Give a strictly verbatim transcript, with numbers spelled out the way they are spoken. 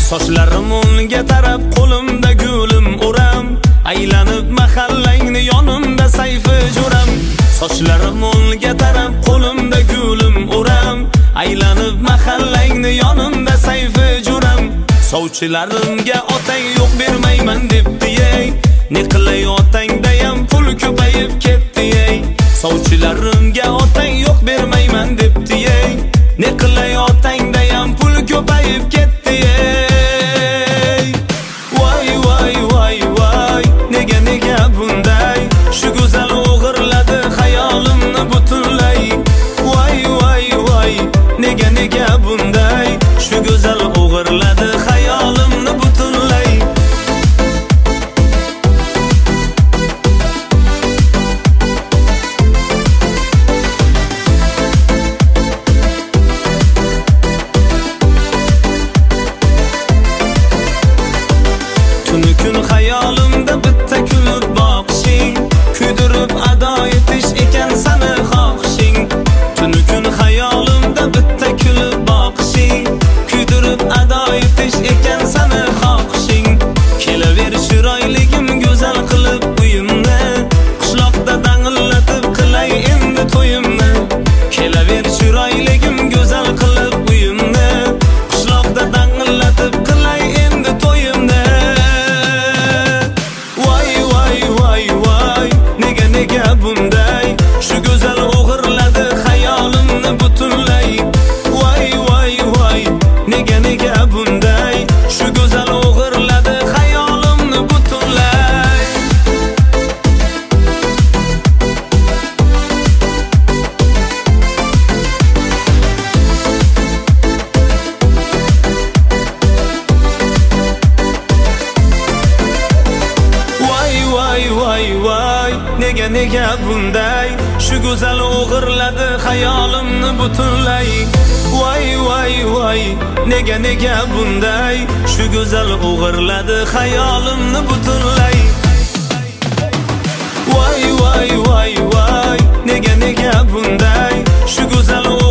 Sochlarim o'ngga tarab, qo'limda gulim uram, aylanib mahallangni yonimda sayfi juram. Sochlarim o'ngga tarab, qo'limda gulim uram, aylanib mahallangni yonimda sayfi juram. Sovchilarimga otang yo'q bermayman debdi ey, ne qilay otangdayam pul ko'payib ketdi ey. Sovchilarimga otang yo'q bermayman debdi ey, ne qilay otangdayam pul ko'payib ketdi ey. Voy voy voy voy, nega nega bunday, shu go'zal o'g'irladi xayolimni butunlay. Voy voy voy, nega nega bunday, shu go'zal o'g'irladi xayolimni butunlay. Tuni kun xayolimda bitta kulib boqishing, kuydirib ado etish ekan sani xohishing. Tuni kun xayolimda bitta kulib boqishing, kuydirib ado etish ekan sani xohishing. Kelaver chiroyligim go'zal qilib uyimni, qishloqda dangillatib qilay endi to'yimni. Kelaver chiroyligim go'zal qilib uyimni, qishloqda dangillatib qilay endi to'yimni. Voy voy voy voy, nega nega bunday, shu go'zal o'g'irladi xayolimni butunlay. Voy voy voy, nega nega bunday, shu go'zal o'g'irladi xayolimni butunlay. Voy voy voy voy, nega nega bunday, shu go'zal o'g'irladi xayolimni butunlay. Voy voy voy, nega nega bunday, shu go'zal o'g'irladi xayolimni butunlay. Voy voy voy voy, nega nega bunday, shu go'zal